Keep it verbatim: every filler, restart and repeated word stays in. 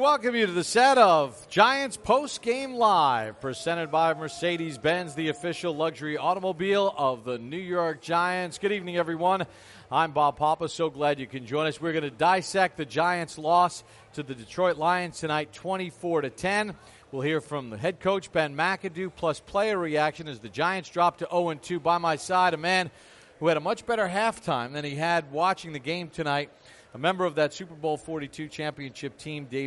welcome you to the set of Giants Post Game Live, presented by Mercedes-Benz, the official luxury automobile of the New York Giants. Good evening, everyone. I'm Bob Papa. So glad you can join us. We're going to dissect the Giants' loss to the Detroit Lions tonight, twenty-four to ten. We'll hear from the head coach, Ben McAdoo, plus player reaction as the Giants drop to oh and two. By my side, a man who had a much better halftime than he had watching the game tonight. A member of that Super Bowl forty-two championship team, Dave